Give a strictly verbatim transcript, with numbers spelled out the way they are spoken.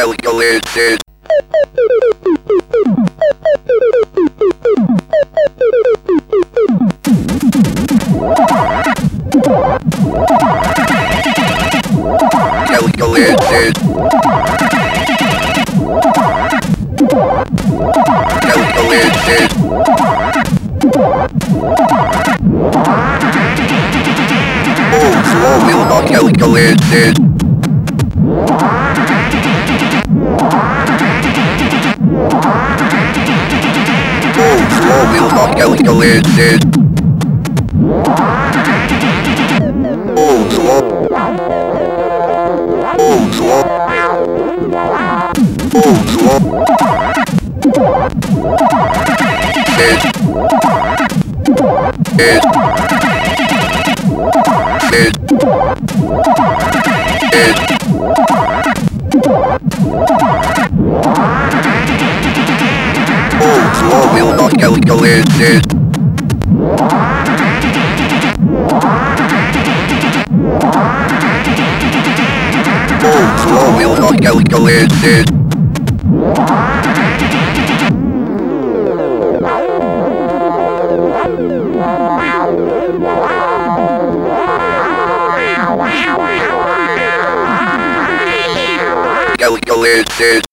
Calculated. Calculated. Calculated. Oh, slow will not calculated. Oh, slow will not calculated. Oh, slow. Oh, slow. Oh, slow. It. It. It. It. Oh, slow will not calculated. Oh, slow will not calculated. Calculated.